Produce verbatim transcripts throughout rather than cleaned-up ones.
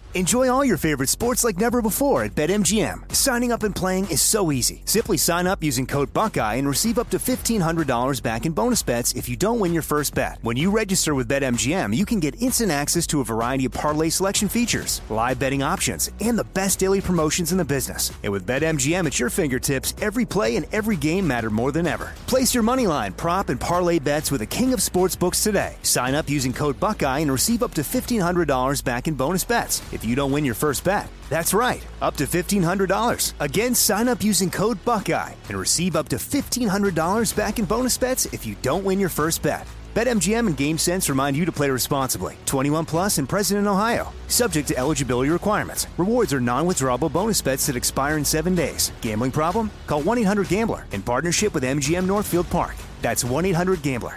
Enjoy all your favorite sports like never before at BetMGM. Signing up and playing is so easy. Simply sign up using code Buckeye and receive up to fifteen hundred dollars back in bonus bets if you don't win your first bet. When you register with BetMGM, you can get instant access to a variety of parlay selection features, live betting options, and the best daily promotions in the business. And with BetMGM at your fingertips, every play and every game matter more than ever. Place your moneyline, prop, and parlay bets with the king of sportsbooks today. Sign up using code Buckeye and receive up to fifteen hundred dollars back in bonus bets if you don't win your first bet. That's right, up to fifteen hundred dollars. Again, sign up using code Buckeye and receive up to fifteen hundred dollars back in bonus bets if you don't win your first bet. BetMGM and GameSense remind you to play responsibly. twenty-one plus and present in Ohio. Subject to eligibility requirements. Rewards are non-withdrawable bonus bets that expire in seven days. Gambling problem? Call one eight hundred gambler in partnership with M G M Northfield Park. That's one eight hundred gambler.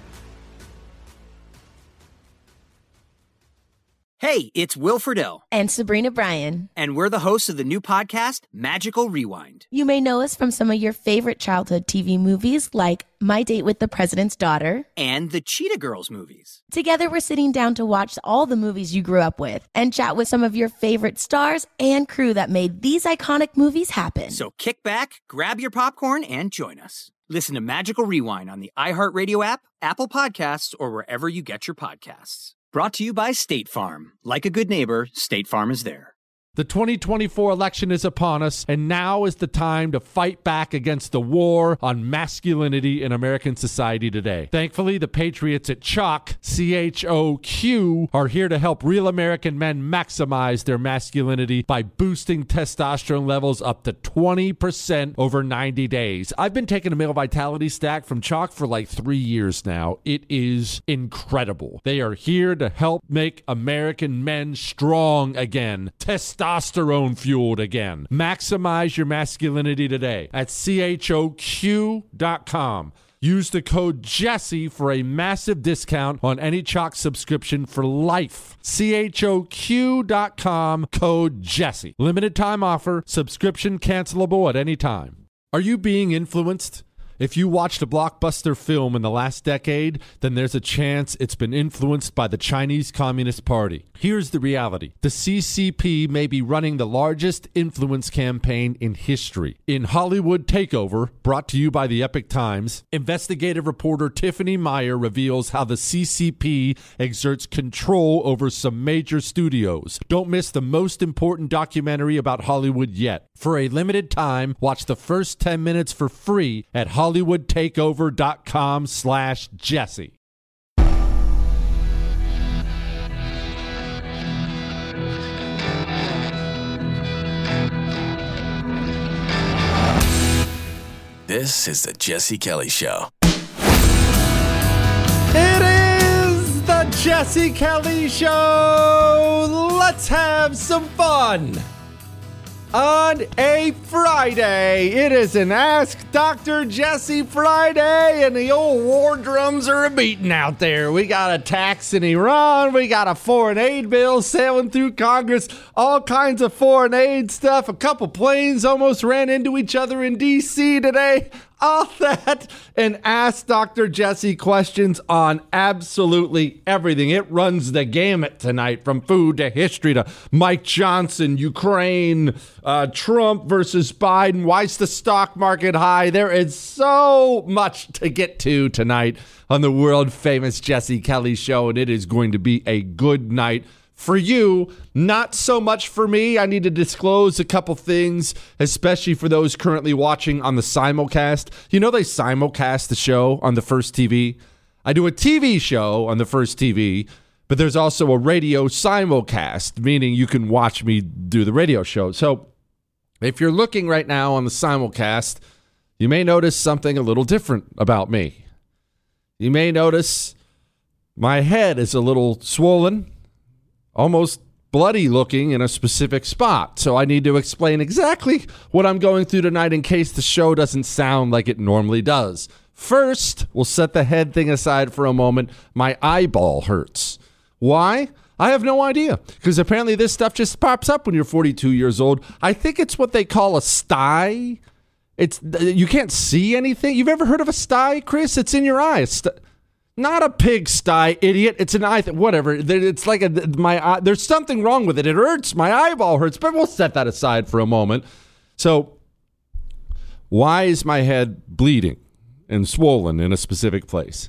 Hey, it's Will Friedle. And Sabrina Bryan. And we're the hosts of the new podcast, Magical Rewind. You may know us from some of your favorite childhood T V movies like My Date with the President's Daughter. And the Cheetah Girls movies. Together, we're sitting down to watch all the movies you grew up with and chat with some of your favorite stars and crew that made these iconic movies happen. So kick back, grab your popcorn, and join us. Listen to Magical Rewind on the iHeartRadio app, Apple Podcasts, or wherever you get your podcasts. Brought to you by State Farm. Like a good neighbor, State Farm is there. The twenty twenty-four election is upon us, and now is the time to fight back against the war on masculinity in American society today. Thankfully, the patriots at Choq, C H O Q, are here to help real American men maximize their masculinity by boosting testosterone levels up to twenty percent over ninety days. I've been taking a male vitality stack from Choq for like three years now. It is incredible. They are here to help make American men strong again. Testosterone Testosterone fueled again. Maximize your masculinity today at C H O Q dot com. Use the code Jesse for a massive discount on any Choq subscription for life. C H O Q dot com, code Jesse. Limited time offer. Subscription cancelable at any time. Are you being influenced? If you watched a blockbuster film in the last decade, then there's a chance it's been influenced by the Chinese Communist Party. Here's the reality. The C C P may be running the largest influence campaign in history. In Hollywood Takeover, brought to you by the Epic Times, investigative reporter Tiffany Meyer reveals how the C C P exerts control over some major studios. Don't miss the most important documentary about Hollywood yet. For a limited time, watch the first ten minutes for free at hollywoodtakeover.com slash Jesse. This is the Jesse Kelly Show. It is the Jesse Kelly Show. Let's have some fun. On a Friday, it is an Ask Doctor Jesse Friday, and the old war drums are a-beating out there. We got attacks in Iran, we got a foreign aid bill sailing through Congress, all kinds of foreign aid stuff. A couple planes almost ran into each other in D C today. All that and Ask Doctor Jesse questions on absolutely everything. It runs the gamut tonight, from food to history to Mike Johnson, Ukraine, uh, Trump versus Biden. Why's the stock market high? There is so much to get to tonight on the world famous Jesse Kelly Show, and it is going to be a good night for you, not so much for me. I need to disclose a couple things, especially for those currently watching on the simulcast. You know they simulcast the show on the First T V? I do a T V show on the First T V, but there's also a radio simulcast, meaning you can watch me do the radio show. So if you're looking right now on the simulcast, you may notice something a little different about me. You may notice my head is a little swollen, almost bloody looking in a specific spot. So I need to explain exactly what I'm going through tonight in case the show doesn't sound like it normally does. First, we'll set the head thing aside for a moment. My eyeball hurts. Why? I have no idea, because apparently this stuff just pops up when you're forty-two years old. I think it's what they call a sty. It's you can't see anything. You've ever heard of a sty, Chris? It's in your eye. St- Not a pigsty, idiot. It's an eye, th- whatever. It's like a, my eye, there's something wrong with it. It hurts. My eyeball hurts, but we'll set that aside for a moment. So why is my head bleeding and swollen in a specific place?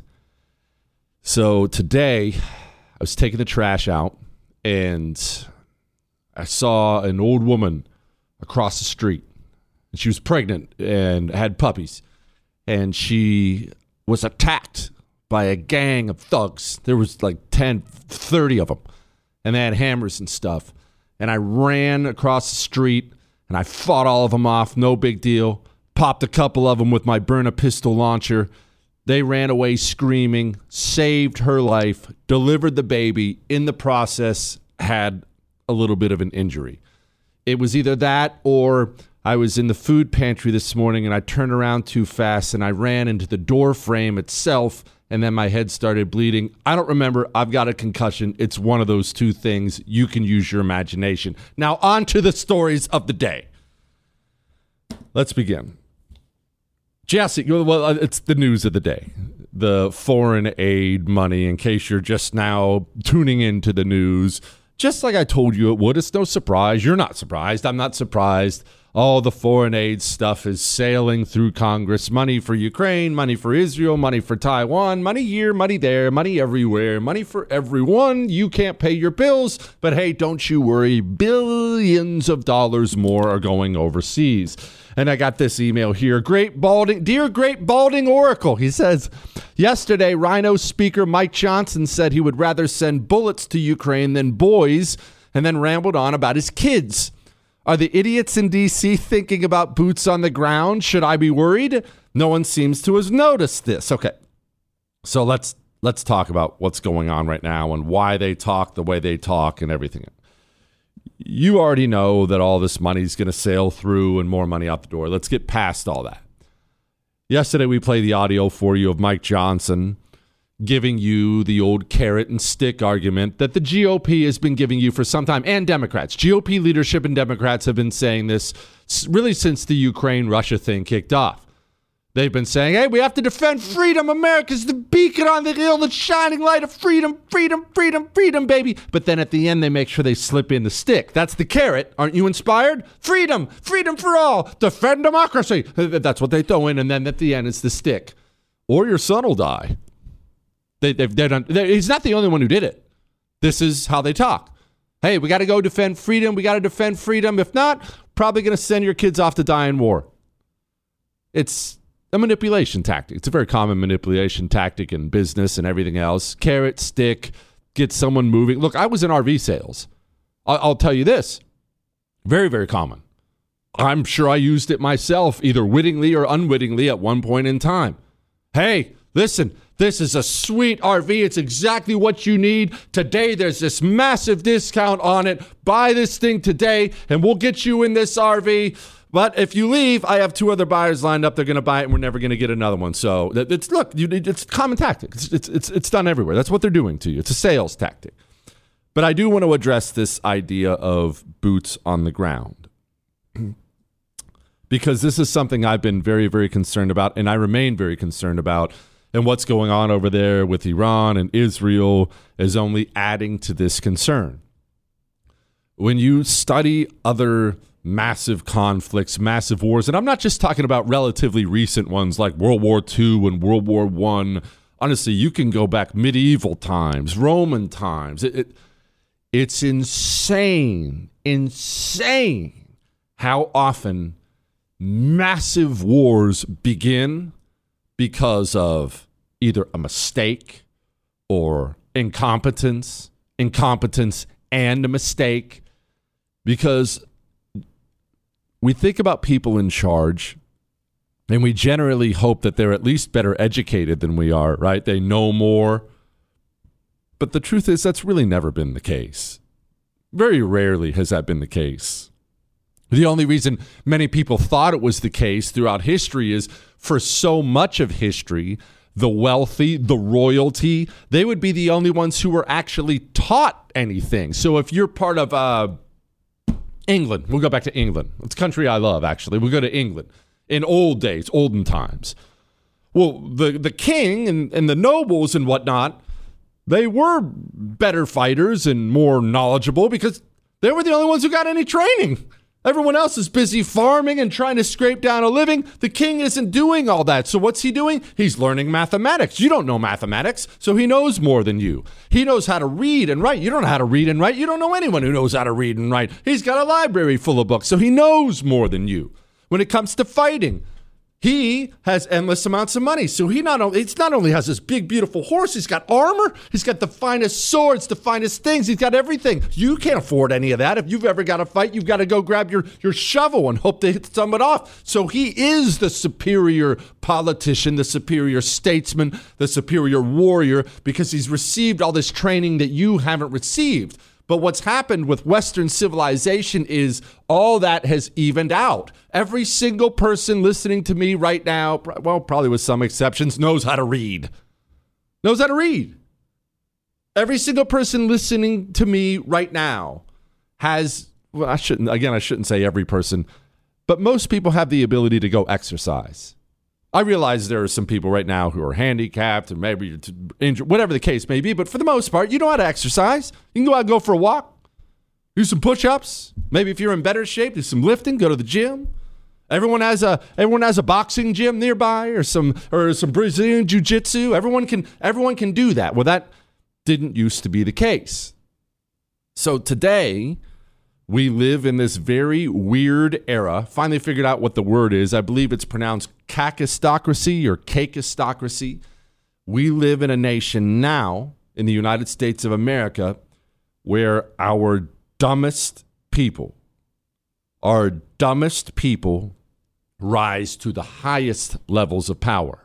So today I was taking the trash out and I saw an old woman across the street. She was pregnant and had puppies, and she was attacked by a gang of thugs. There was like ten, thirty of them, and they had hammers and stuff. And I ran across the street, and I fought all of them off, no big deal. Popped a couple of them with my Byrna pistol launcher. They ran away screaming, saved her life, delivered the baby. In the process, had a little bit of an injury. It was either that or I was in the food pantry this morning, and I turned around too fast, and I ran into the door frame itself, and then my head started bleeding. I don't remember. I've got a concussion. It's one of those two things. You can use your imagination. Now, on to the stories of the day. Let's begin. Jesse, well, it's the news of the day. The foreign aid money, in case you're just now tuning into the news. Just like I told you it would. It's no surprise. You're not surprised. I'm not surprised. All the foreign aid stuff is sailing through Congress. Money for Ukraine, money for Israel, money for Taiwan, money here, money there, money everywhere, money for everyone. You can't pay your bills, but hey, don't you worry. Billions of dollars more are going overseas. And I got this email here. Great Balding, dear Great Balding Oracle, he says, yesterday, Rhino Speaker Mike Johnson said he would rather send bullets to Ukraine than boys, and then rambled on about his kids. Are the idiots in D C thinking about boots on the ground? Should I be worried? No one seems to have noticed this. Okay, so let's let's talk about what's going on right now and why they talk the way they talk and everything. You already know that all this money is going to sail through and more money out the door. Let's get past all that. Yesterday, we played the audio for you of Mike Johnson giving you the old carrot and stick argument that the G O P has been giving you for some time, and Democrats. G O P leadership and Democrats have been saying this really since the Ukraine-Russia thing kicked off. They've been saying, hey, we have to defend freedom. America's the beacon on the hill, the shining light of freedom, freedom, freedom, freedom, baby. But then at the end, they make sure they slip in the stick. That's the carrot. Aren't you inspired? Freedom, freedom for all, defend democracy. That's what they throw in, and then at the end, it's the stick. Or your son will die. They, they've, they're done. They're, he's not the only one who did it. This is how they talk. Hey, we got to go defend freedom. We got to defend freedom. If not, probably going to send your kids off to die in war. It's a manipulation tactic. It's a very common manipulation tactic in business and everything else. Carrot, stick, get someone moving. Look, I was in R V sales. I'll, I'll tell you this. Very, very common. I'm sure I used it myself, either wittingly or unwittingly at one point in time. Hey, listen. This is a sweet R V. It's exactly what you need. Today, there's this massive discount on it. Buy this thing today, and we'll get you in this R V. But if you leave, I have two other buyers lined up. They're going to buy it, and we're never going to get another one. So it's look, you, it's a common tactic. It's, it's, it's, it's done everywhere. That's what they're doing to you. It's a sales tactic. But I do want to address this idea of boots on the ground, because this is something I've been very, very concerned about, and I remain very concerned about. And what's going on over there with Iran and Israel is only adding to this concern. When you study other massive conflicts, massive wars, and I'm not just talking about relatively recent ones like World War Two and World War One. Honestly, you can go back medieval times, Roman times. It, it, it's insane, insane how often massive wars begin because of either a mistake or incompetence, incompetence and a mistake. Because we think about people in charge and we generally hope that they're at least better educated than we are, right? They know more. But the truth is that's really never been the case. Very rarely has that been the case. The only reason many people thought it was the case throughout history is for so much of history, the wealthy, the royalty, they would be the only ones who were actually taught anything. So if you're part of uh, England, we'll go back to England. It's a country I love, actually. We'll go to England. In old days, olden times, Well, the, the king and, and the nobles and whatnot, they were better fighters and more knowledgeable because they were the only ones who got any training. Everyone else is busy farming and trying to scrape down a living. The king isn't doing all that. So what's he doing? He's learning mathematics. You don't know mathematics, so he knows more than you. He knows how to read and write. You don't know how to read and write. You don't know anyone who knows how to read and write. He's got a library full of books, so he knows more than you. When it comes to fighting, he has endless amounts of money. So he not only it's not only has this big, beautiful horse, he's got armor, he's got the finest swords, the finest things, he's got everything. You can't afford any of that. If you've ever got to fight, you've got to go grab your, your shovel and hope to hit someone off. So he is the superior politician, the superior statesman, the superior warrior, because he's received all this training that you haven't received. But what's happened with Western civilization is all that has evened out. Every single person listening to me right now, well, probably with some exceptions, knows how to read. Knows how to read. Every single person listening to me right now has, well, I shouldn't, again, I shouldn't say every person, but most people have the ability to go exercise. I realize there are some people right now who are handicapped and maybe you're injured, whatever the case may be, but for the most part, you know how to exercise. You can go out and go for a walk, do some push-ups. Maybe if you're in better shape, do some lifting, go to the gym. Everyone has a everyone has a boxing gym nearby or some or some Brazilian jiu-jitsu. Everyone can everyone can do that. Well, that didn't used to be the case. So today, we live in this very weird era. Finally figured out what the word is. I believe it's pronounced kakistocracy or cakeistocracy. We live in a nation now in the United States of America where our dumbest people, our dumbest people rise to the highest levels of power.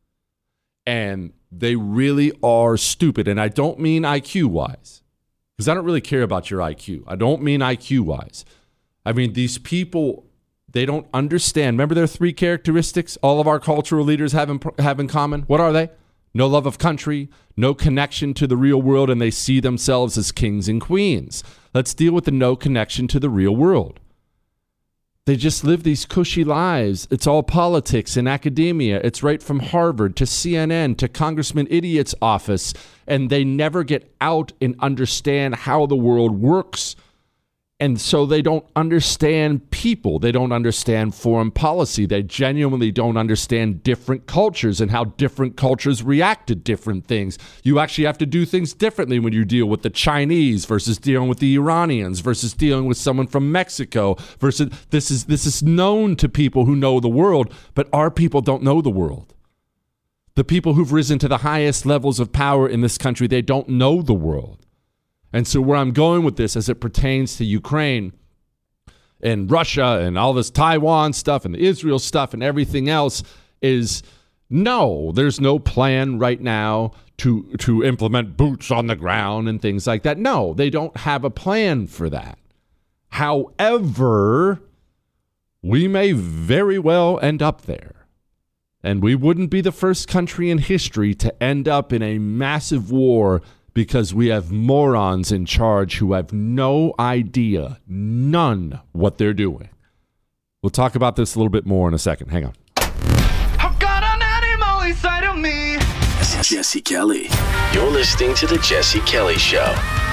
And they really are stupid. And I don't mean I Q-wise. Because I don't really care about your I Q. I don't mean I Q-wise. I mean, these people, they don't understand. Remember their three characteristics all of our cultural leaders have in, have in common? What are they? No love of country, no connection to the real world, and they see themselves as kings and queens. Let's deal with the no connection to the real world. They just live these cushy lives. It's all politics and academia. It's right from Harvard to C N N to Congressman Idiot's office. And they never get out and understand how the world works. And so they don't understand people. They don't understand foreign policy. They genuinely don't understand different cultures and how different cultures react to different things. You actually have to do things differently when you deal with the Chinese versus dealing with the Iranians versus dealing with someone from Mexico versus this is this is known to people who know the world, but our people don't know the world. The people who've risen to the highest levels of power in this country, they don't know the world. And so where I'm going with this as it pertains to Ukraine and Russia and all this Taiwan stuff and the Israel stuff and everything else is no, there's no plan right now to, to implement boots on the ground and things like that. No, they don't have a plan for that. However, we may very well end up there. And we wouldn't be the first country in history to end up in a massive war because we have morons in charge who have no idea, none, what they're doing. We'll talk about this a little bit more in a second. Hang on. I've got an animal inside of me. This is Jesse Kelly. You're listening to The Jesse Kelly Show.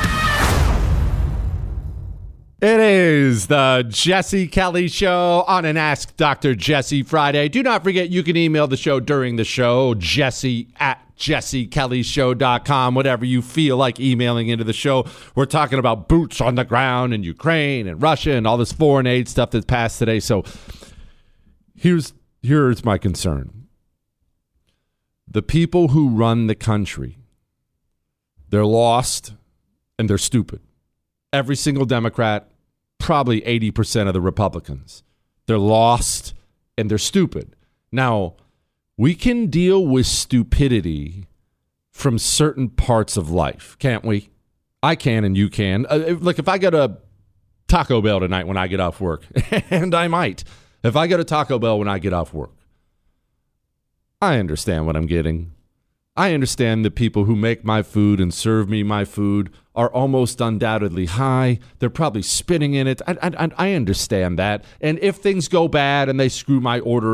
It is the Jesse Kelly Show on an Ask Doctor Jesse Friday. Do not forget you can email the show during the show, Jesse at jesse kelly show dot com, whatever you feel like emailing into the show. We're talking about boots on the ground in Ukraine and Russia and all this foreign aid stuff that's passed today. So here's here's my concern. The people who run the country, they're lost and they're stupid. Every single Democrat, probably eighty percent of the Republicans. They're lost and they're stupid. Now, we can deal with stupidity from certain parts of life, can't we? I can and you can. Uh, like if I go to Taco Bell tonight when I get off work, and I might, if I go to Taco Bell when I get off work, I understand what I'm getting. I understand that people who make my food and serve me my food are almost undoubtedly high. They're probably spitting in it. I, I, I understand that. And if things go bad and they screw my order up,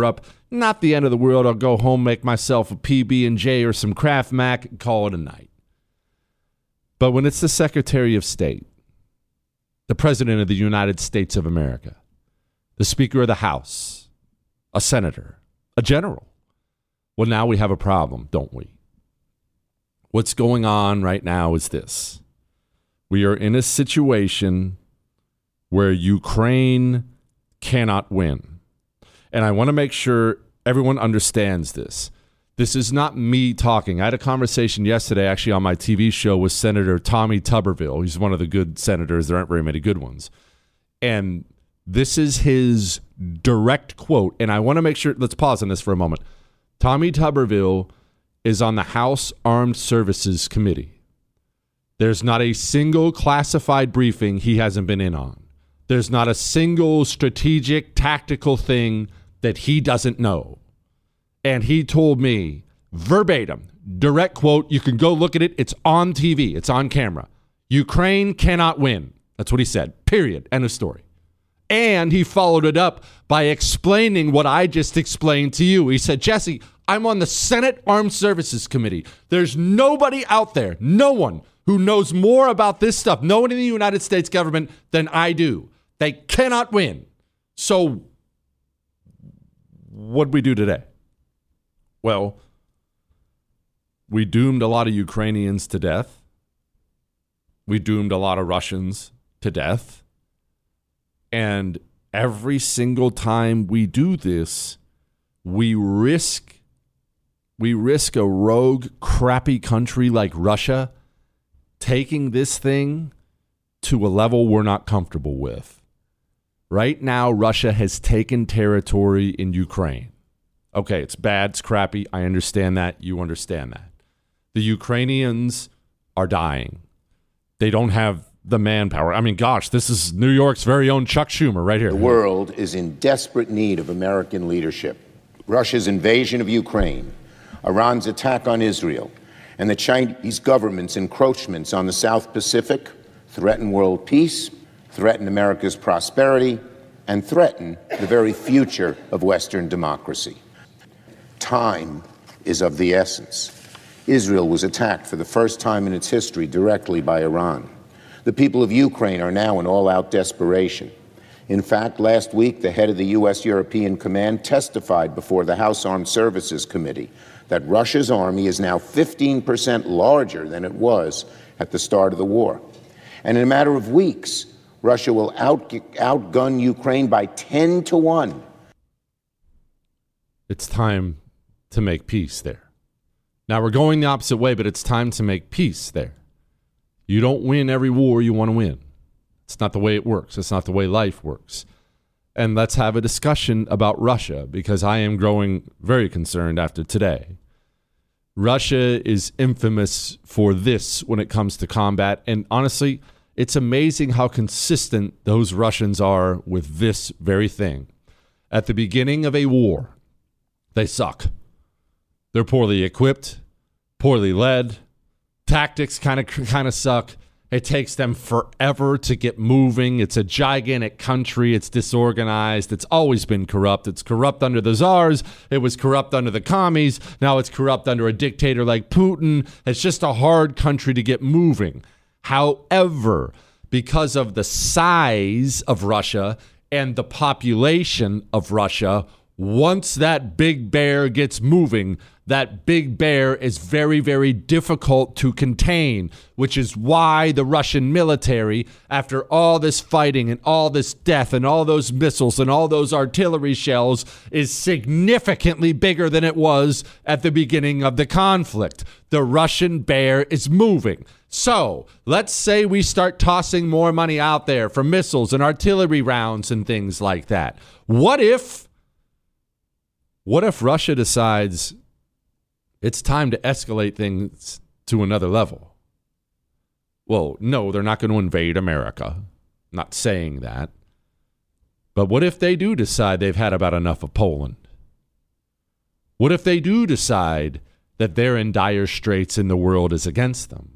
not the end of the world. I'll go home, make myself a P B and J or some Kraft Mac and call it a night. But when it's the Secretary of State, the President of the United States of America, the Speaker of the House, a senator, a general, well, now we have a problem, don't we? What's going on right now is this. We are in a situation where Ukraine cannot win. And I want to make sure everyone understands this. This is not me talking. I had a conversation yesterday, actually, on my T V show with Senator Tommy Tuberville. He's one of the good senators. There aren't very many good ones. And this is his direct quote. And I want to make sure, let's pause on this for a moment. Tommy Tuberville is on the House Armed Services Committee. There's not a single classified briefing he hasn't been in on. There's not a single strategic, tactical thing that he doesn't know. And he told me, verbatim, direct quote, you can go look at it. It's on T V. It's on camera. Ukraine cannot win. That's what he said. Period. End of story. And he followed it up by explaining what I just explained to you. He said, Jesse, I'm on the Senate Armed Services Committee. There's nobody out there, no one, who knows more about this stuff, no one in the United States government than I do. They cannot win. So what did we do today? Well, we doomed a lot of Ukrainians to death. We doomed a lot of Russians to death. And every single time we do this, we risk we risk a rogue, crappy country like Russia taking this thing to a level we're not comfortable with. Right now, Russia has taken territory in Ukraine. Okay, it's bad, it's crappy. I understand that. You understand that. The Ukrainians are dying. They don't have the manpower. I mean, gosh, this is New York's very own Chuck Schumer right here. The world is in desperate need of American leadership. Russia's invasion of Ukraine, Iran's attack on Israel, and the Chinese government's encroachments on the South Pacific threaten world peace, threaten America's prosperity, and threaten the very future of Western democracy. Time is of the essence. Israel was attacked for the first time in its history directly by Iran. The people of Ukraine are now in all-out desperation. In fact, last week, the head of the U S European Command testified before the House Armed Services Committee that Russia's army is now fifteen percent larger than it was at the start of the war. And in a matter of weeks, Russia will out, outgun Ukraine by ten to one. It's time to make peace there. Now, we're going the opposite way, but it's time to make peace there. You don't win every war you want to win. It's not the way it works. It's not the way life works. And let's have a discussion about Russia, because I am growing very concerned after today. Russia is infamous for this when it comes to combat. And honestly, it's amazing how consistent those Russians are with this very thing. At the beginning of a war, they suck. They're poorly equipped, poorly led. Tactics kind of kind of suck. It takes them forever to get moving. It's a gigantic country. It's disorganized. It's always been corrupt. It's corrupt under the czars. It was corrupt under the commies. Now it's corrupt under a dictator like Putin. It's just a hard country to get moving. However, because of the size of Russia and the population of Russia, once that big bear gets moving, that big bear is very, very difficult to contain, which is why the Russian military, after all this fighting and all this death and all those missiles and all those artillery shells, is significantly bigger than it was at the beginning of the conflict. The Russian bear is moving. So let's say we start tossing more money out there for missiles and artillery rounds and things like that. What if, what if Russia decides it's time to escalate things to another level? Well, no, they're not going to invade America. I'm not saying that. But what if they do decide they've had about enough of Poland? What if they do decide that they're in dire straits and the world is against them?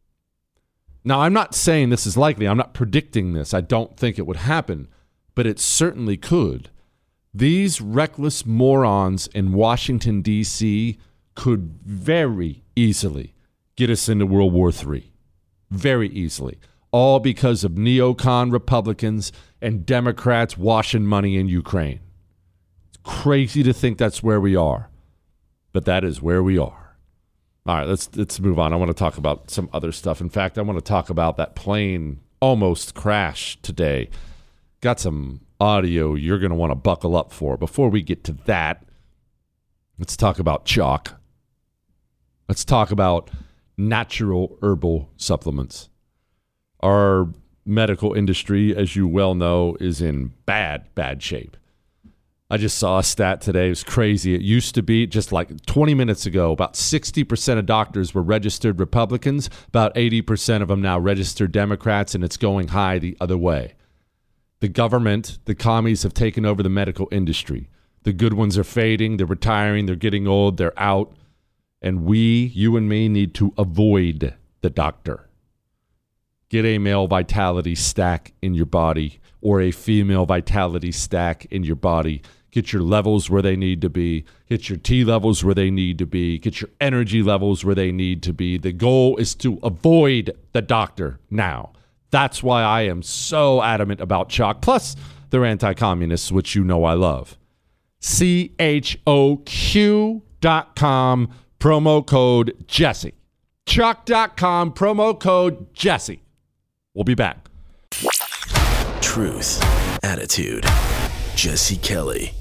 Now, I'm not saying this is likely. I'm not predicting this. I don't think it would happen. But it certainly could. These reckless morons in Washington, D C could very easily get us into World War Three. Very easily. All because of neocon Republicans and Democrats washing money in Ukraine. It's crazy to think that's where we are, but that is where we are. All right, let's let's move on. I want to talk about some other stuff. In fact, I want to talk about that plane almost crashed today. Got some audio you're going to want to buckle up for. Before we get to that, let's talk about chalk. Let's talk about natural herbal supplements. Our medical industry, as you well know, is in bad, bad shape. I just saw a stat today. It was crazy. It used to be just like twenty minutes ago, about sixty percent of doctors were registered Republicans, about eighty percent of them now registered Democrats, and it's going high the other way. The government, the commies have taken over the medical industry. The good ones are fading, they're retiring, they're getting old, they're out. And we, you and me, need to avoid the doctor. Get a male vitality stack in your body or a female vitality stack in your body. Get your levels where they need to be. Get your T levels where they need to be. Get your energy levels where they need to be. The goal is to avoid the doctor now. That's why I am so adamant about chalk. Plus, they're anti-communists, which you know I love. C H O Q dot com, promo code Jesse. Chalk dot com, promo code Jesse. We'll be back. Truth, attitude, Jesse Kelly.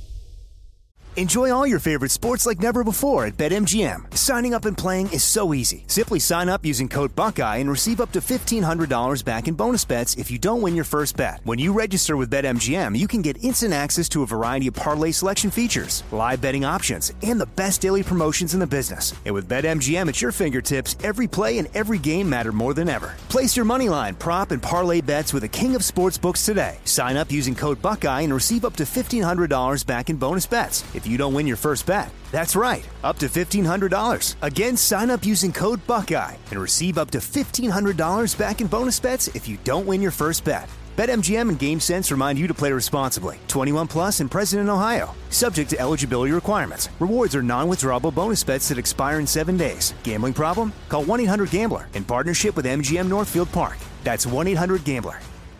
Enjoy all your favorite sports like never before at BetMGM. Signing up and playing is so easy. Simply sign up using code Buckeye and receive up to fifteen hundred dollars back in bonus bets if you don't win your first bet. When you register with BetMGM, you can get instant access to a variety of parlay selection features, live betting options, and the best daily promotions in the business. And with BetMGM at your fingertips, every play and every game matter more than ever. Place your moneyline, prop, and parlay bets with the king of sportsbooks today. Sign up using code Buckeye and receive up to fifteen hundred dollars back in bonus bets if you don't win your first bet. That's right, up to fifteen hundred dollars. Again, sign up using code Buckeye and receive up to fifteen hundred dollars back in bonus bets if you don't win your first bet. BetMGM and GameSense remind you to play responsibly. twenty-one plus and present in Ohio. Subject to eligibility requirements. Rewards are non-withdrawable bonus bets that expire in seven days. Gambling problem? Call one eight hundred gambler in partnership with M G M Northfield Park. That's one eight hundred gambler.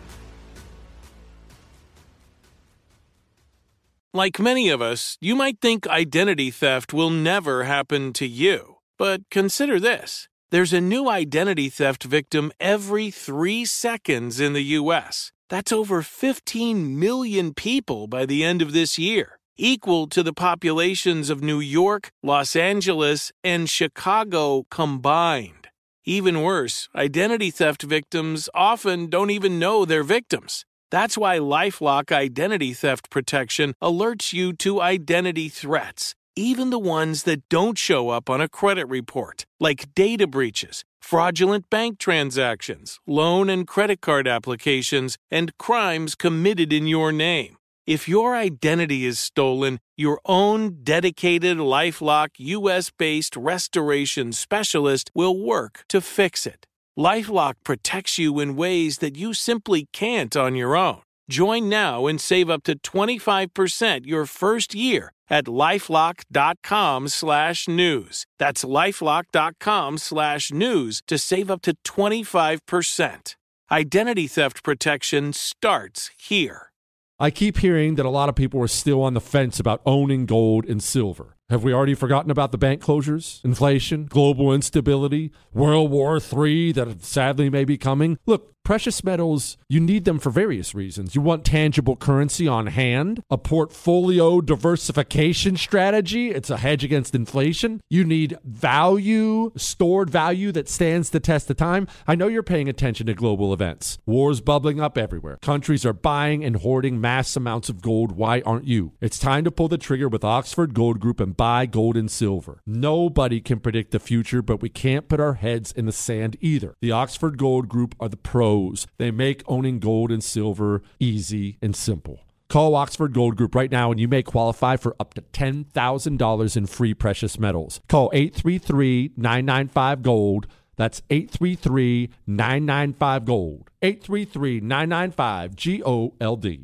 Like many of us, you might think identity theft will never happen to you. But consider this. There's a new identity theft victim every three seconds in the U S. That's over fifteen million people by the end of this year, equal to the populations of New York, Los Angeles, and Chicago combined. Even worse, identity theft victims often don't even know they're victims. That's why LifeLock Identity Theft Protection alerts you to identity threats, even the ones that don't show up on a credit report, like data breaches, fraudulent bank transactions, loan and credit card applications, and crimes committed in your name. If your identity is stolen, your own dedicated LifeLock U S-based restoration specialist will work to fix it. LifeLock protects you in ways that you simply can't on your own. Join now and save up to twenty-five percent your first year at LifeLock.com slash news. That's LifeLock.com slash news to save up to twenty-five percent. Identity theft protection starts here. I keep hearing that a lot of people are still on the fence about owning gold and silver. Have we already forgotten about the bank closures, inflation, global instability, World War Three that sadly may be coming? Look, precious metals, you need them for various reasons. You want tangible currency on hand, a portfolio diversification strategy. It's a hedge against inflation. You need value, stored value that stands the test of time. I know you're paying attention to global events. Wars bubbling up everywhere. Countries are buying and hoarding mass amounts of gold. Why aren't you? It's time to pull the trigger with Oxford Gold Group and buy gold and silver. Nobody can predict the future, but we can't put our heads in the sand either. The Oxford Gold Group are the pros. They make owning gold and silver easy and simple. Call Oxford Gold Group right now and you may qualify for up to ten thousand dollars in free precious metals. Call eight three three, nine nine five, GOLD. That's eight three three, nine nine five, GOLD. eight three three, nine nine five, G O L D.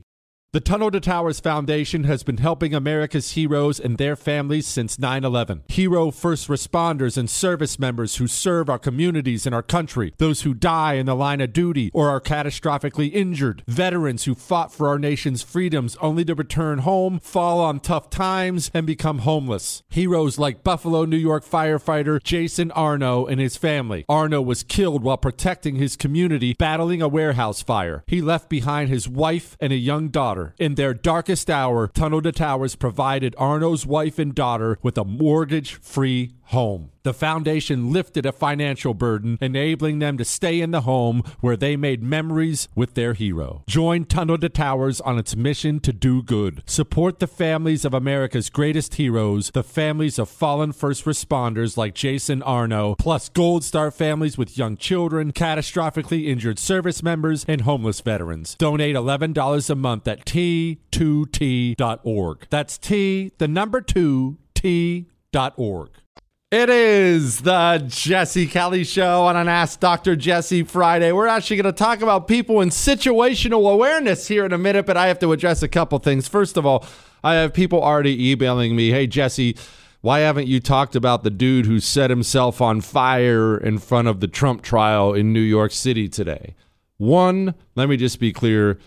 The Tunnel to Towers Foundation has been helping America's heroes and their families since nine eleven. Hero first responders and service members who serve our communities and our country. Those who die in the line of duty or are catastrophically injured. Veterans who fought for our nation's freedoms only to return home, fall on tough times, and become homeless. Heroes like Buffalo, New York firefighter Jason Arno and his family. Arno was killed while protecting his community, battling a warehouse fire. He left behind his wife and a young daughter. In their darkest hour, Tunnel to Towers provided Arno's wife and daughter with a mortgage-free home. The foundation lifted a financial burden, enabling them to stay in the home where they made memories with their hero. Join Tunnel to Towers on its mission to do good. Support the families of America's greatest heroes, the families of fallen first responders like Jason Arno, plus Gold Star families with young children, catastrophically injured service members, and homeless veterans. Donate eleven dollars a month at T two T dot org. That's T, the number two, T dot org. It is the Jesse Kelly Show on an Ask Doctor Jesse Friday. We're actually going to talk about people in situational awareness here in a minute, but I have to address a couple things. First of all, I have people already emailing me, hey, Jesse, why haven't you talked about the dude who set himself on fire in front of the Trump trial in New York City today? One, let me just be clear.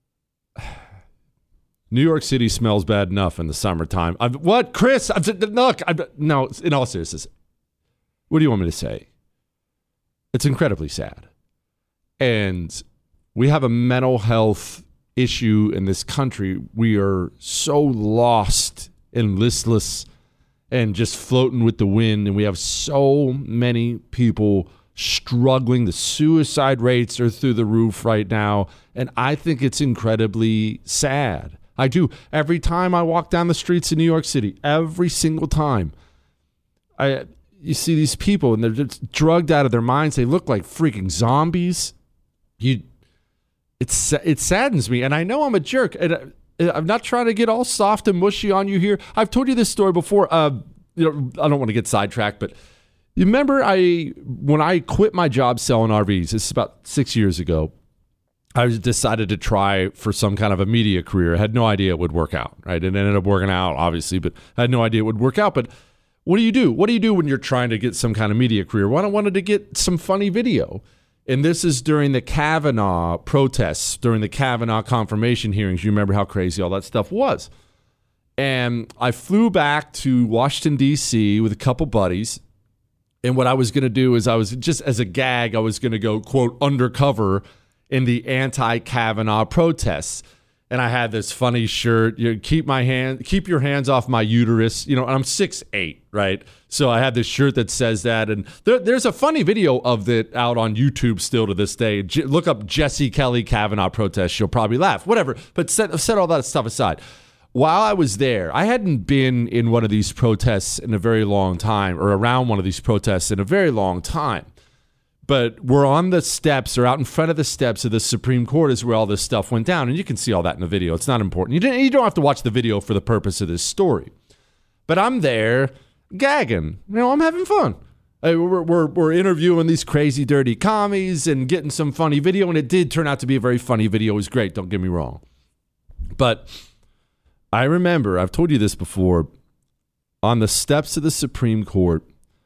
New York City smells bad enough in the summertime. I've, what, Chris? I've, look, I've, no, in all seriousness, what do you want me to say? It's incredibly sad. And we have a mental health issue in this country. We are so lost and listless and just floating with the wind. And we have so many people struggling. The suicide rates are through the roof right now. And I think it's incredibly sad. I do. Every time I walk down the streets in New York City, every single time, I you see these people and they're just drugged out of their minds. They look like freaking zombies. You, it's it saddens me, and I know I'm a jerk. And I'm not trying to get all soft and mushy on you here. I've told you this story before. Uh, you know, I don't want to get sidetracked, but you remember I when I quit my job selling R Vs. This is about six years ago. I decided to try for some kind of a media career. I had no idea it would work out, right? It ended up working out, obviously, but I had no idea it would work out. But what do you do? What do you do when you're trying to get some kind of media career? Well, I wanted to get some funny video. And this is during the Kavanaugh protests, during the Kavanaugh confirmation hearings. You remember how crazy all that stuff was. And I flew back to Washington, D C with a couple buddies. And what I was going to do is I was just as a gag, I was going to go, quote, undercover in the anti-Kavanaugh protests. And I had this funny shirt, you know, keep my hand, keep your hands off my uterus. You know, and I'm six eight, right? So I had this shirt that says that. And there, there's a funny video of it out on YouTube still to this day. J- look up Jesse Kelly Kavanaugh protest. You'll probably laugh, whatever. But set, set all that stuff aside. While I was there, I hadn't been in one of these protests in a very long time, or around one of these protests in a very long time. But we're on the steps or out in front of the steps of the Supreme Court is where all this stuff went down. And you can see all that in the video. It's not important. You, didn't, you don't have to watch the video for the purpose of this story. But I'm there gagging. You know, I'm having fun. We're, we're, we're interviewing these crazy, dirty commies and getting some funny video. And it did turn out to be a very funny video. It was great. Don't get me wrong. But I remember, I've told you this before, on the steps of the Supreme Court,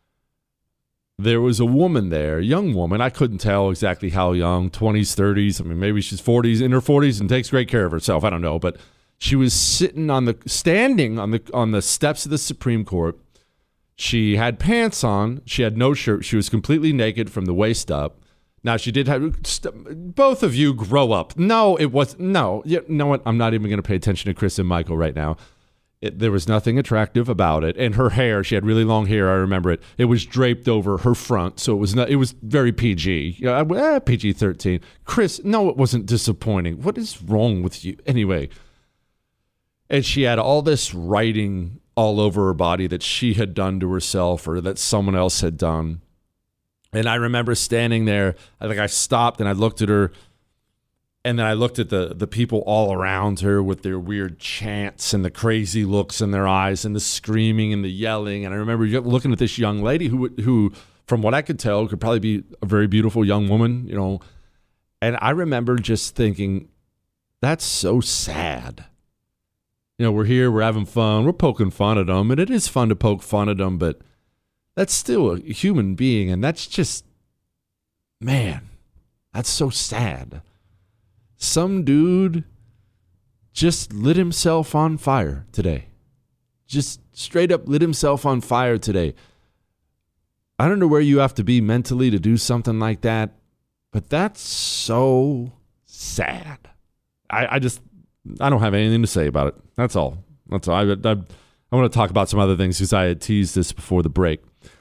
there was a woman there, a young woman. I couldn't tell exactly how young, twenties, thirties. I mean, maybe she's forties, in her forties, and takes great care of herself. I don't know. But she was sitting on the, standing on the on the steps of the Supreme Court. She had pants on. She had no shirt. She was completely naked from the waist up. Now, she did have, both of you grow up. No, it was, no. You know what? I'm not even going to pay attention to Chris and Michael right now. It, there was nothing attractive about it. And her hair, she had really long hair. I remember it. It was draped over her front. So it was not, it was very P G. Yeah, eh, P G thirteen. Chris, no, it wasn't disappointing. What is wrong with you? Anyway. And she had all this writing all over her body that she had done to herself or that someone else had done. And I remember standing there. I think I stopped and I looked at her. And then I looked at the the people all around her with their weird chants and the crazy looks in their eyes and the screaming and the yelling. And I remember looking at this young lady who, who, from what I could tell, could probably be a very beautiful young woman, you know. And I remember just thinking, That's so sad. You know, we're here, we're having fun, we're poking fun at them, and it is fun to poke fun at them, but that's still a human being, and that's just, man, that's so sad. Some dude just lit himself on fire today. Just straight up lit himself on fire today. I don't know where you have to be mentally to do something like that, but that's so sad. I, I just, I don't have anything to say about it. That's all. That's all. I, I, I want to talk about some other things because I had teased this before the break.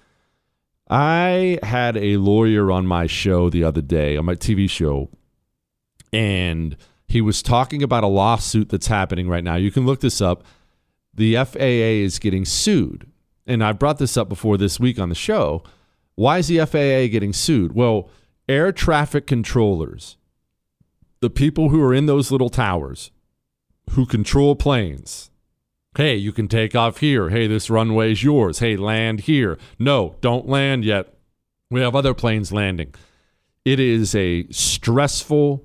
I had a lawyer on my show the other day, on my T V show, and he was talking about a lawsuit that's happening right now. You can look this up. The F A A is getting sued. And I brought this up before this week on the show. Why is the F A A getting sued? Well, air traffic controllers, the people who are in those little towers, who control planes. Hey, you can take off here. Hey, this runway is yours. Hey, land here. No, don't land yet. We have other planes landing. It is a stressful,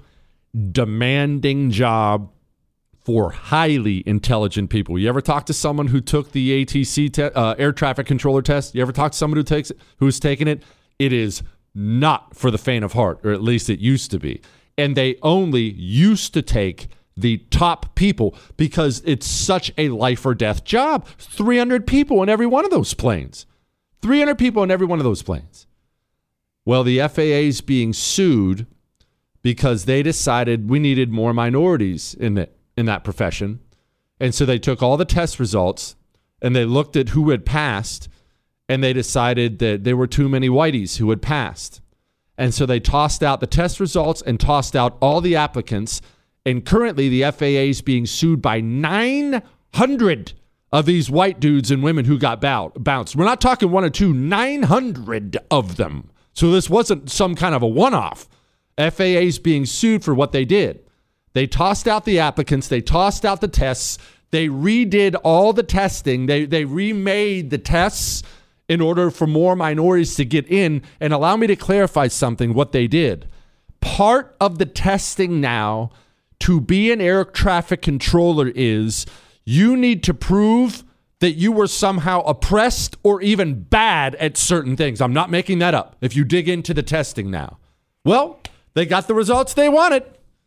demanding job for highly intelligent people. You ever talk to someone who took the A T C te- uh, air traffic controller test? You ever talk to someone who takes it, who's taken it? It is not for the faint of heart, or at least it used to be. And they only used to take the top people because it's such a life or death job. three hundred people in every one of those planes. three hundred people in every one of those planes. Well, the F A A is being sued because they decided we needed more minorities in it. in that profession. And so they took all the test results and they looked at who had passed and they decided that there were too many whiteys who had passed. And so they tossed out the test results and tossed out all the applicants. And currently the F A A is being sued by nine hundred of these white dudes and women who got bow- bounced. We're not talking one or two, nine hundred of them. So this wasn't some kind of a one-off. F A A is being sued for what they did. They tossed out the applicants. They tossed out the tests. They redid all the testing. They they remade the tests in order for more minorities to get in. And allow me to clarify something, what they did. Part of the testing now to be an air traffic controller is you need to prove that you were somehow oppressed or even bad at certain things. I'm not making that up if you dig into the testing now. Well, they got the results they wanted.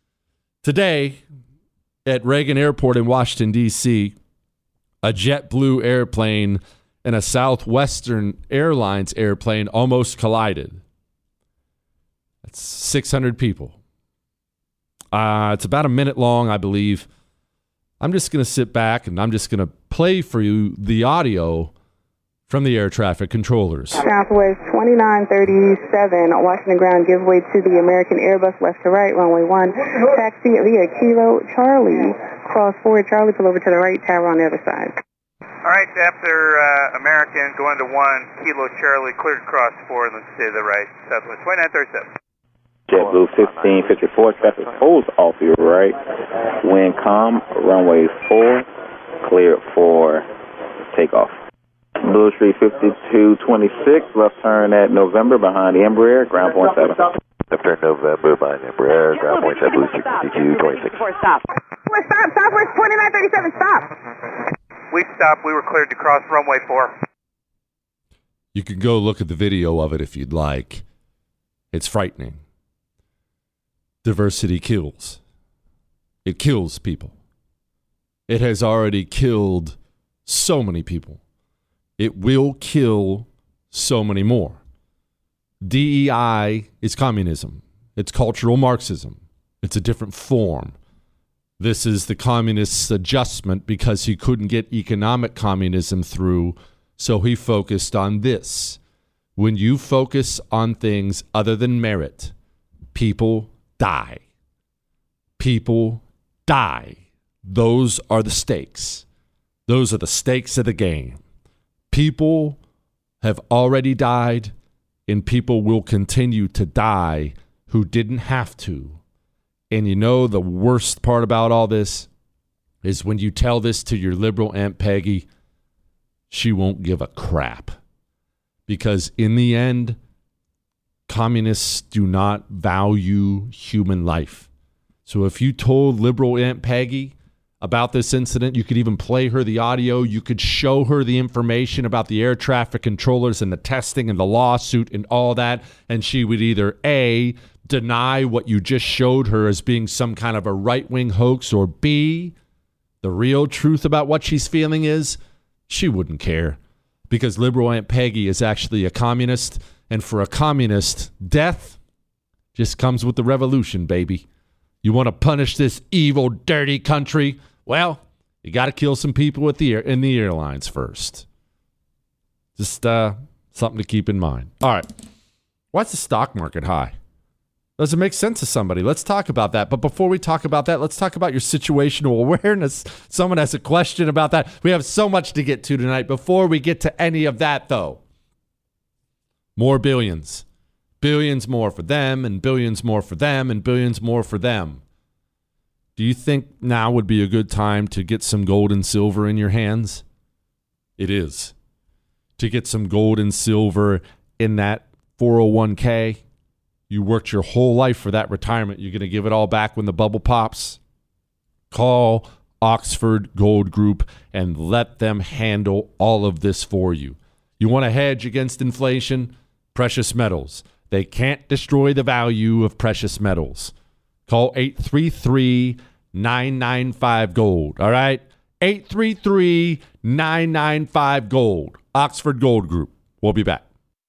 Today, at Reagan Airport in Washington, D C, a JetBlue airplane and a Southwestern Airlines airplane almost collided. That's six hundred people. Uh, it's about a minute long, I believe. I'm just going to sit back and I'm just going to play for you the audio from the air traffic controllers. Southwest twenty-nine thirty-seven, Washington ground, give way to the American Airbus left to right, runway one, taxi via Kilo Charlie, cross forward Charlie, pull over to the right, tower on the other side. All right, after uh, American, going to one, Kilo Charlie, cleared cross forward, let's stay to the right, Southwest twenty-nine thirty-seven. JetBlue fifteen fifty-four, traffic pulls off your right, wind calm, runway four, cleared for takeoff. Blue Street fifty-two twenty-six, left turn at November behind the Embraer, ground point seven. Left turn November behind the Embraer, ground point seven, Blue Street fifty-two twenty-six. Stop. Stop, Southwest twenty-nine thirty-seven, stop. We stopped, we were cleared to cross runway four. You can go look at the video of it if you'd like. It's frightening. Diversity kills. It kills people. It has already killed so many people. It will kill so many more. D E I is communism. It's cultural Marxism. It's a different form. This is the communist's adjustment because he couldn't get economic communism through, so he focused on this. When you focus on things other than merit, people die. People die. Those are the stakes. Those are the stakes of the game. People have already died, and people will continue to die who didn't have to. And you know the worst part about all this is when you tell this to your liberal Aunt Peggy, she won't give a crap. Because in the end, communists do not value human life. So if you told liberal Aunt Peggy about this incident, you could even play her the audio. You could show her the information about the air traffic controllers and the testing and the lawsuit and all that. And she would either A, deny what you just showed her as being some kind of a right-wing hoax, or B, the real truth about what she's feeling is she wouldn't care, because liberal Aunt Peggy is actually a communist. And for a communist, death just comes with the revolution, baby. You want to punish this evil, dirty country? Well, you got to kill some people with the air, in the airlines first. Just uh, something to keep in mind. All right. Why's the stock market high? Does it make sense to somebody? Let's talk about that. But before we talk about that, let's talk about your situational awareness. Someone has a question about that. We have so much to get to tonight. Before we get to any of that, though, more billions. Billions more for them, and billions more for them, and billions more for them. Do you think now would be a good time to get some gold and silver in your hands? It is. To get some gold and silver in that four oh one k. You worked your whole life for that retirement. You're going to give it all back when the bubble pops? Call Oxford Gold Group and let them handle all of this for you. You want to hedge against inflation? Precious metals. They can't destroy the value of precious metals. Call eight three three, nine nine five, GOLD. All right? eight three three, nine nine five, GOLD. Oxford Gold Group. We'll be back.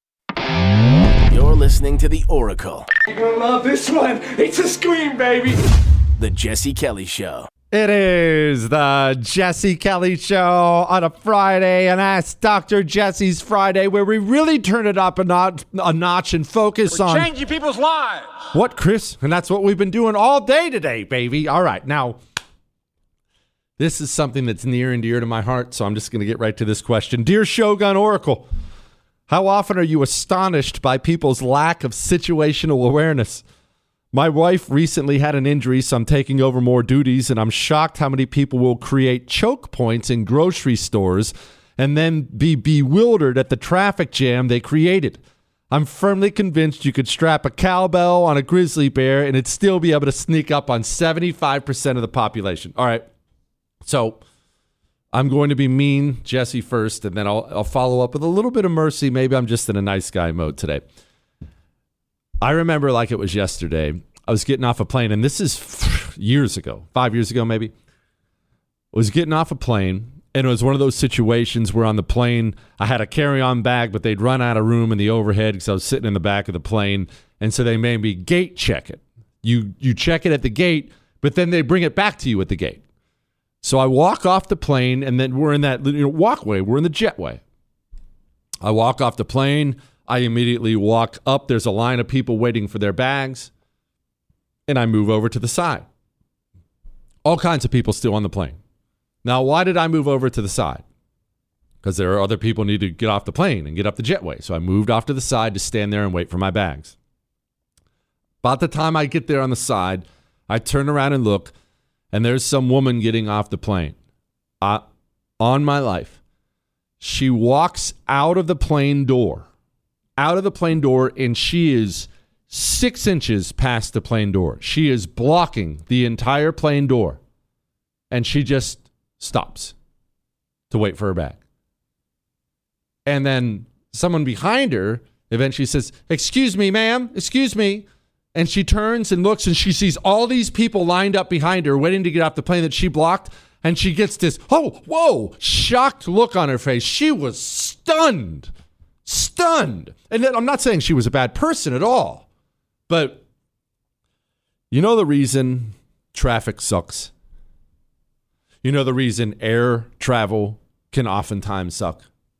You're listening to The Oracle. You're gonna love this one. It's a scream, baby. The Jesse Kelly Show. It is the Jesse Kelly Show on a Friday, and Ask Doctor Jesse's Friday, where we really turn it up a notch, a notch and focus We're on changing people's lives. What, Chris? And that's what we've been doing all day today, baby. All right, now, this is something that's near and dear to my heart, so I'm just going to get right to this question. Dear Shogun Oracle, how often are you astonished by people's lack of situational awareness? My wife recently had an injury, so I'm taking over more duties, and I'm shocked how many people will create choke points in grocery stores and then be bewildered at the traffic jam they created. I'm firmly convinced you could strap a cowbell on a grizzly bear and it'd still be able to sneak up on seventy-five percent of the population. All right, so I'm going to be mean, Jesse, first, and then I'll, I'll follow up with a little bit of mercy. Maybe I'm just in a nice guy mode today. I remember like it was yesterday. I was getting off a plane, and this is years ago, five years ago maybe. I was getting off a plane, and it was one of those situations where on the plane, I had a carry-on bag, but they'd run out of room in the overhead because I was sitting in the back of the plane, and so they made me gate check it. You, you check it at the gate, but then they bring it back to you at the gate. So I walk off the plane, and then we're in that you know, walkway. We're in the jetway. I walk off the plane. I immediately walk up. There's a line of people waiting for their bags, and I move over to the side. All kinds of people still on the plane. Now, why did I move over to the side? Because there are other people who need to get off the plane and get up the jetway. So I moved off to the side to stand there and wait for my bags. About the time I get there on the side, I turn around and look, and there's some woman getting off the plane. Uh, on my life. She walks out of the plane door. Out of the plane door, and she is six inches past the plane door. She is blocking the entire plane door, and she just stops to wait for her bag. And then someone behind her eventually says, "Excuse me, ma'am, excuse me." And she turns and looks, and she sees all these people lined up behind her waiting to get off the plane that she blocked, and she gets this, oh, whoa, shocked look on her face. She was stunned. Stunned. And I'm not saying she was a bad person at all, but you know the reason traffic sucks? You know the reason air travel can oftentimes suck?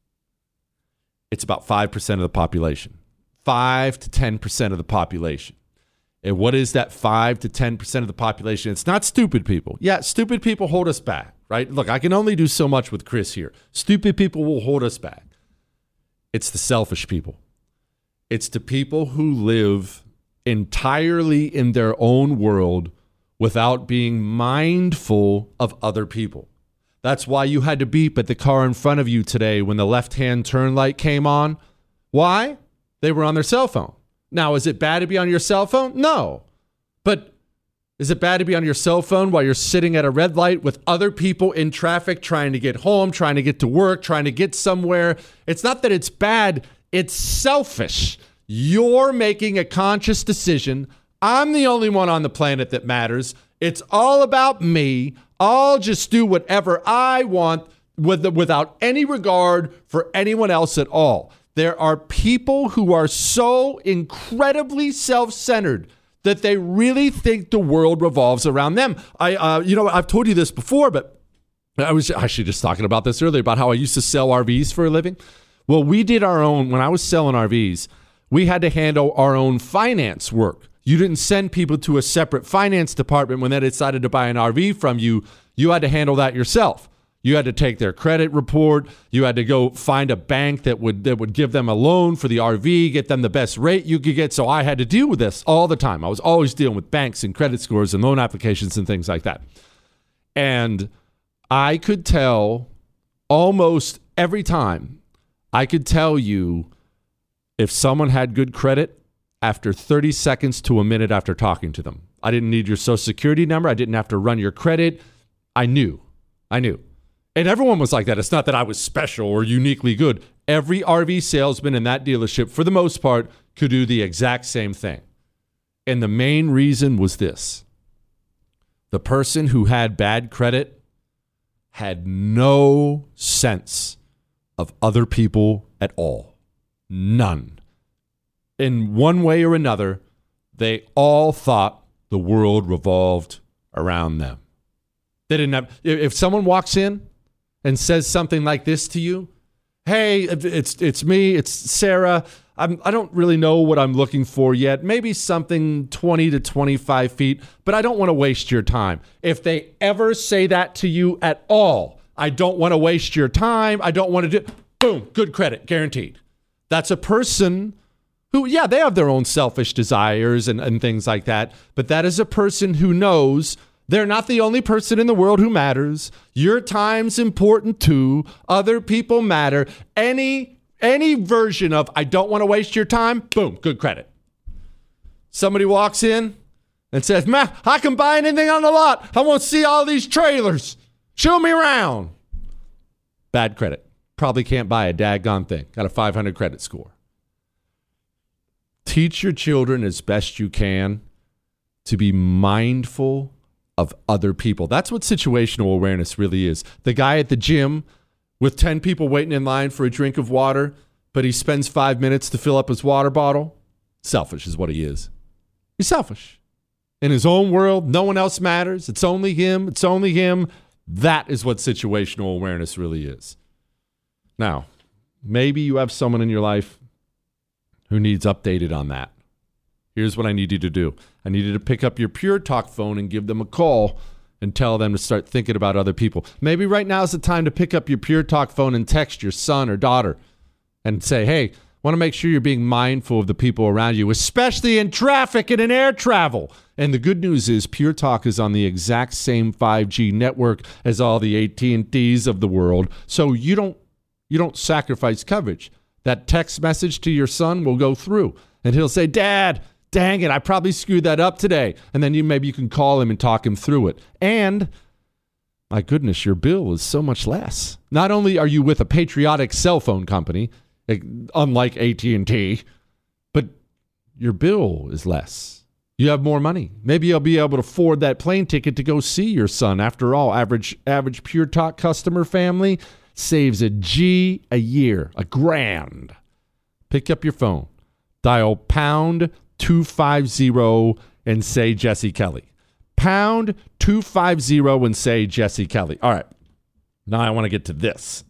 It's about five percent of the population. five to ten percent of the population. And what is that five to ten percent of the population? It's not stupid people. Yeah, stupid people hold us back, right? Look, I can only do so much with Chris here. Stupid people will hold us back. It's the selfish people. It's the people who live entirely in their own world without being mindful of other people. That's why you had to beep at the car in front of you today when the left-hand turn light came on. Why? They were on their cell phone. Now, is it bad to be on your cell phone? No. But Is it bad to be on your cell phone while you're sitting at a red light with other people in traffic trying to get home, trying to get to work, trying to get somewhere? It's not that it's bad. It's selfish. You're making a conscious decision. I'm the only one on the planet that matters. It's all about me. I'll just do whatever I want with, without any regard for anyone else at all. There are people who are so incredibly self-centered that they really think the world revolves around them. I, uh, you know, I've told you this before, but I was actually just talking about this earlier about how I used to sell R Vs for a living. Well, we did our own, when I was selling R Vs, we had to handle our own finance work. You didn't send people to a separate finance department when they decided to buy an R V from you. You had to handle that yourself. You had to take their credit report. You had to go find a bank that would that would give them a loan for the R V, get them the best rate you could get. So I had to deal with this all the time. I was always dealing with banks and credit scores and loan applications and things like that. And I could tell almost every time, I could tell you if someone had good credit after thirty seconds to a minute after talking to them. I didn't need your social security number. I didn't have to run your credit. I knew. I knew. And everyone was like that. It's not that I was special or uniquely good. Every R V salesman in that dealership, for the most part, could do the exact same thing. And the main reason was this. The person who had bad credit had no sense of other people at all. None. In one way or another, they all thought the world revolved around them. They didn't have, if someone walks in and says something like this to you, hey, it's it's me, it's Sarah. I'm, I don't really know what I'm looking for yet. Maybe something twenty to twenty-five feet, but I don't want to waste your time. If they ever say that to you at all, I don't want to waste your time. I don't want to do, boom, good credit, guaranteed. That's a person who, yeah, they have their own selfish desires and, and things like that, but that is a person who knows they're not the only person in the world who matters. Your time's important too. Other people matter. Any any version of I don't want to waste your time, boom, good credit. Somebody walks in and says, man, I can buy anything on the lot. I want to see all these trailers. Show me around. Bad credit. Probably can't buy a daggone thing. Got a five hundred credit score. Teach your children as best you can to be mindful of other people. That's what situational awareness really is. The guy at the gym with ten people waiting in line for a drink of water, but he spends five minutes to fill up his water bottle. Selfish is what he is. He's selfish. In his own world, no one else matters. It's only him. It's only him. That is what situational awareness really is. Now, maybe you have someone in your life who needs updated on that. Here's what I need you to do. I need you to pick up your Pure Talk phone and give them a call and tell them to start thinking about other people. Maybe right now is the time to pick up your Pure Talk phone and text your son or daughter and say, hey, want to make sure you're being mindful of the people around you, especially in traffic and in air travel. And the good news is Pure Talk is on the exact same five G network as all the A T and T's of the world, so you don't you don't sacrifice coverage. That text message to your son will go through, and he'll say, Dad, dang it, I probably screwed that up today. And then you maybe you can call him and talk him through it. And my goodness, your bill is so much less. Not only are you with a patriotic cell phone company, unlike A T and T, but your bill is less. You have more money. Maybe you'll be able to afford that plane ticket to go see your son. After all, average average Pure Talk customer family saves a G a year, a grand. Pick up your phone, dial pound two five zero and say Jesse Kelly. Pound two five zero and say Jesse Kelly. All right. Now I want to get to this.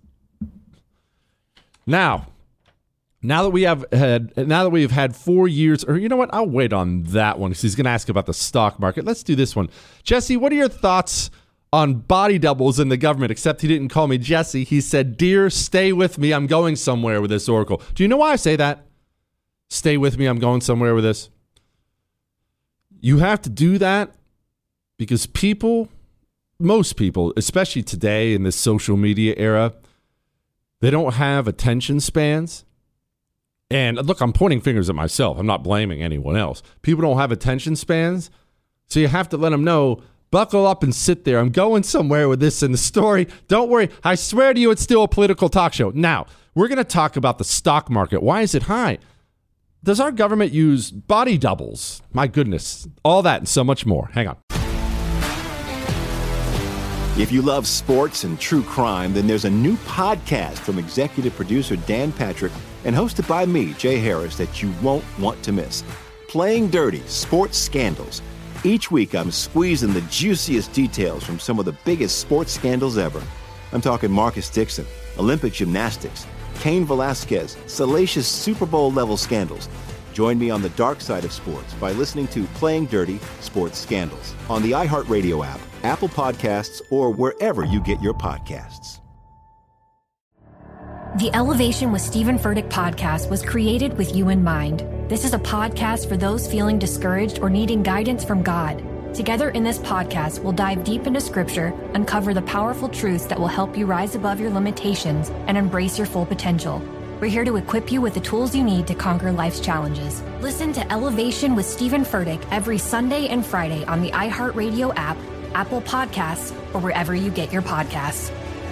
Now, now that we have had now that we've had four years, or you know what? I'll wait on that one because he's going to ask about the stock market. Let's do this one. Jesse, what are your thoughts on body doubles in the government? Except he didn't call me Jesse. He said, dear, stay with me. I'm going somewhere with this Oracle. Do you know why I say that? Stay with me. I'm going somewhere with this. You have to do that because people, most people, especially today in this social media era, they don't have attention spans. And look, I'm pointing fingers at myself. I'm not blaming anyone else. People don't have attention spans So you have to let them know, buckle up and sit there. I'm going somewhere with this in the story. Don't worry. I swear to you, it's still a political talk show. Now, we're going to talk about the stock market. Why is it high? Does our government use body doubles? My goodness. All that and so much more. Hang on. If you love sports and true crime, then there's a new podcast from executive producer Dan Patrick and hosted by me, Jay Harris, that you won't want to miss. Playing Dirty: Sports Scandals. Each week, I'm squeezing the juiciest details from some of the biggest sports scandals ever. I'm talking Marcus Dixon, Olympic gymnastics, Cain Velasquez, salacious Super Bowl-level scandals. Join me on the dark side of sports by listening to Playing Dirty: Sports Scandals on the iHeartRadio app, Apple Podcasts, or wherever you get your podcasts. The Elevation with Stephen Furtick podcast was created with you in mind. This is a podcast for those feeling discouraged or needing guidance from God. Together in this podcast, we'll dive deep into Scripture, uncover the powerful truths that will help you rise above your limitations and embrace your full potential. We're here to equip you with the tools you need to conquer life's challenges. Listen to Elevation with Stephen Furtick every Sunday and Friday on the iHeartRadio app, Apple Podcasts, or wherever you get your podcasts.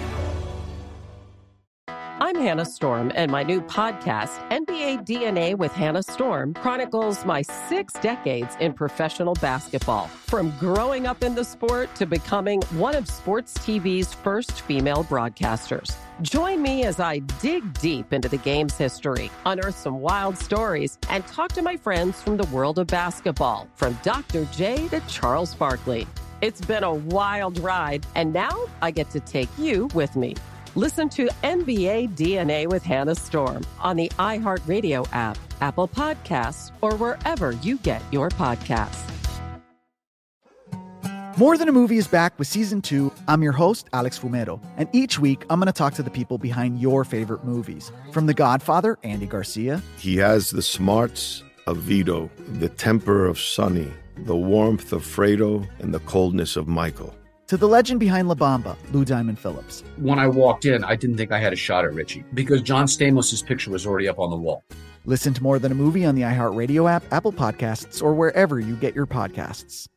I'm Hannah Storm, and my new podcast, N B A D N A with Hannah Storm, chronicles my six decades in professional basketball. From growing up in the sport to becoming one of sports T V's first female broadcasters. Join me as I dig deep into the game's history, unearth some wild stories, and talk to my friends from the world of basketball, from Doctor J to Charles Barkley. It's been a wild ride, and now I get to take you with me. Listen to N B A D N A with Hannah Storm on the iHeartRadio app, Apple Podcasts, or wherever you get your podcasts. More Than a Movie is back with Season two. I'm your host, Alex Fumero, and each week I'm going to talk to the people behind your favorite movies. From The Godfather, Andy Garcia. He has the smarts of Vito, the temper of Sonny, the warmth of Fredo, and the coldness of Michael. To the legend behind La Bamba, Lou Diamond Phillips. When I walked in, I didn't think I had a shot at Richie because John Stamos' picture was already up on the wall. Listen to More Than a Movie on the iHeartRadio app, Apple Podcasts, or wherever you get your podcasts.